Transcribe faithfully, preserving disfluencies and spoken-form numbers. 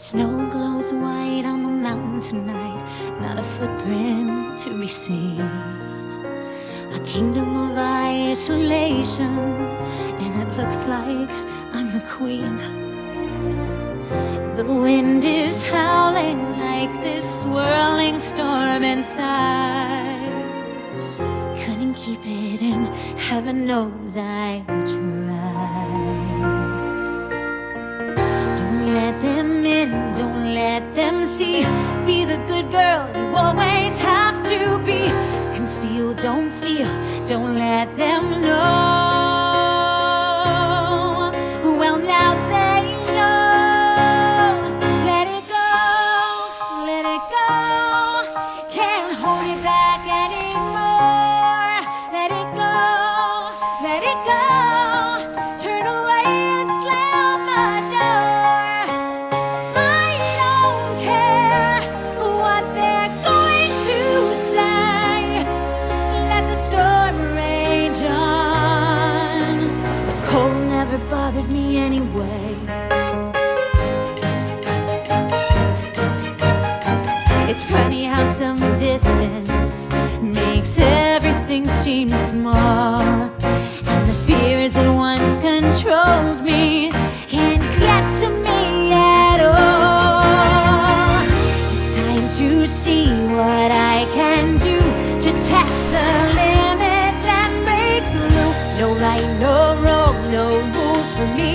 Snow glows white on the mountain tonight, not a footprint to be seen. A kingdom of isolation, and it looks like I'm the queen. The wind is howling like this swirling storm inside. Couldn't keep it in, heaven knows I tried. Don't let them in, don't let them see. Be the good girl you always have to be. Conceal, don't feel, don't let them know. Well, now they know. Let it go, let it go. Can't hold it back anymore. Let it go, let it go. Turn away and slam the door. I don't care what they're going to say. Let the storm rage on. The cold never bothered me anyway. It's funny how some distance makes everything seem small, and the fears that once controlled me can't get to me at all. It's time to see what I can do to test the limits and break through. No right, no wrong, no rules for me.